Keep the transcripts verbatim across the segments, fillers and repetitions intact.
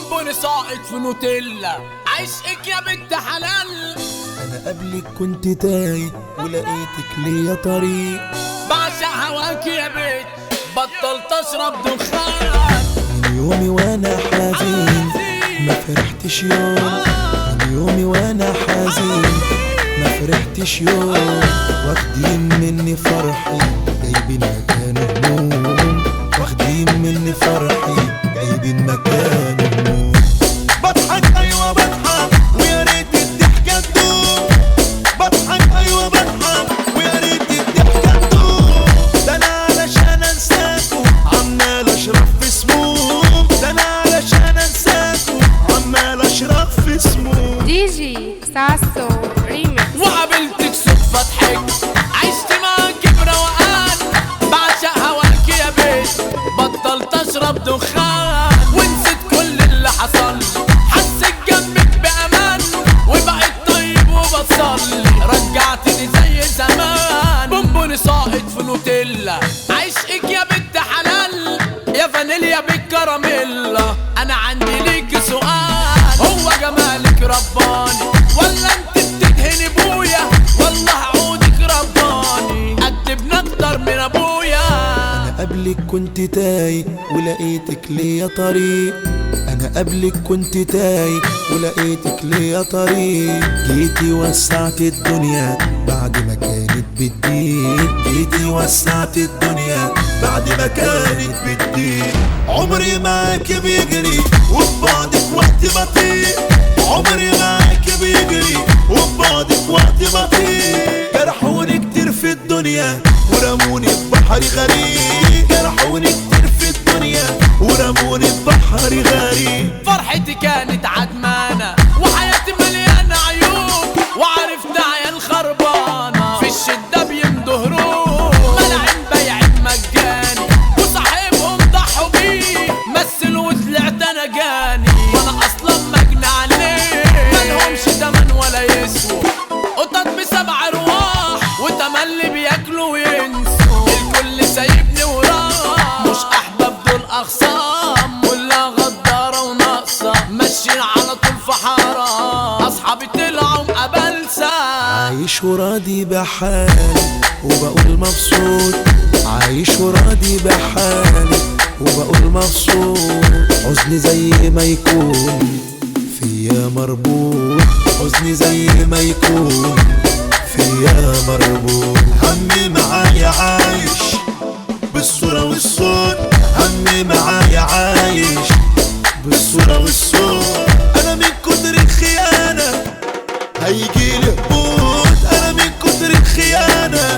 بونبوني ساقط في نوتيلا، عشقك يا بنت حلال. انا قبلك كنت تايه ولقيتك ليا طريق، بعشق هواك يا بنت بطلت اشرب دخان. من يومي وانا حزين ما فرحتش يوم، من يومي وانا حزين ما فرحتش يوم. واخدين مني فرحي جايبين مكان هموم، واخدين مني فرحي جايبين مكان هموم. بضحك ايوه بضحك ويا ريت الضحكه تدوم، بضحك ايوه بضحك ويا ريت الضحكه تدوم. ده انا علشان انساكوا عمال اشرب في سموم، ده انا علشان انساكوا عمال اشرب في سموم. دي جي ساسو ريميكس. وقابلتك صدفة ضحكت عشت معاك بروقان، بعشق هواك يا بنت بطلت اشرب دخان. ونسيت كل اللي حصل حسيت جنبك بامان، وبقيت طيب وبصلي رجعتني زي زمان. بونبوني ساقط في نوتيلا، عشقك يا بنت حلال يا فانيليا بالكراميلا. انا عندي ليك سؤال، هو جمالك رباني ولا انت بتدهني بويا؟ والله عودك رباني قدبنا اكتر من ابويا. انا قبلك كنت تايه ولقيتك ليا طريق، انا قبلك كنت تايه ولقيتك ليا طريق. جيتي وسعت الدنيا بعد ما كانت بتضيق، جيتي وسعت الدنيا بعد ما كانت بتضيق. عمري معاك بيجري وبعدك وقت بطيء، عمري معاك بيجري وبعدك وقت بطيء. جرحوني كتير في الدنيا ورموني في بحر غريب، جرحوني كتير في الدنيا ورموني في بحر غريب. فرحتي كانت عدمانة وحياتي مليانة عيوب، وعرفت عيال خربانة في الشدة بيندهروه. ملاعين بيعين مجاني وصاحبهم ضحوا بيه، مثل وطلعت انا جاني وانا اصلا مجني عليه. ملهمش تمن ولا يسوى قطط بسبع ارواح، وتملي بياكلوا وينسوا. الكل سايبني وراه، مش احباب دول اخصام، كلها غدارة وناقصة ماشيين على طول في حارة. اصحابي طلعوا مقابلسة، عايش وراضي بحالي وبقول مبسوط، عايش وراضي بحالي وبقول مبسوط. حزني زي ما يكون فيا مربوط، حزني زي ما يكون فيا مربوط. همي معايا عايش بالصورة والصوت، همي معايا عايش بالصورة والصوت. أنا من كتر الخيانة هيجيلي هبوط، أنا من كتر الخيانة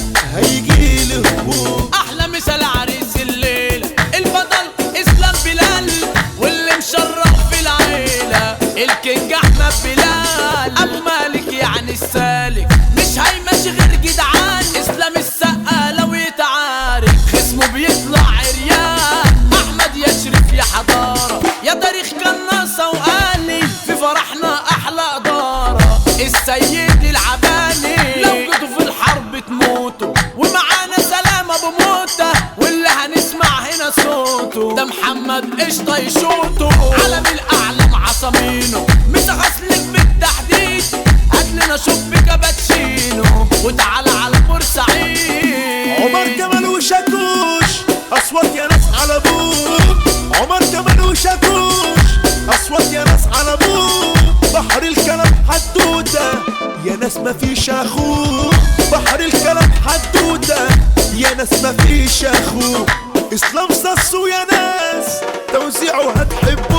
هيجيلي هبوط. احلى مثال عريس الليلة البطل اسلام بلال، واللي مشرف في العيلة الكينج احمد بلال. ابو مالك يعني السالك مش هيمشي غير جدعان، اسلام السقا لو يتعارك خصمه بيطلع عريان. احمد يشرف يا حضارة يا تاريخ كناصة وقالي، في فرحنا احلى ادارة السيد العباني. لو جيتوا في الحرب تموتوا ومعانا سلامة بموتة، واللي هنسمع هنا صوته ده محمد قشطة يشوته. عالم الاعلام عصامينه متغسلك بالتحديد، هاتلنا شوب كابتشينو وتعالى على بورسعيد. عمر كمال وشاكوش اصوات يا ناس على ابوك، عمر كمال وشاكوش اصوات يا ناس على ابوك. بحر الكلام حدوته يا ناس مفيش اخوك، بحر الكلام حدوته يا ناس مفيش اخوك. اسلام ساسو يا ناس توزيعه هتحب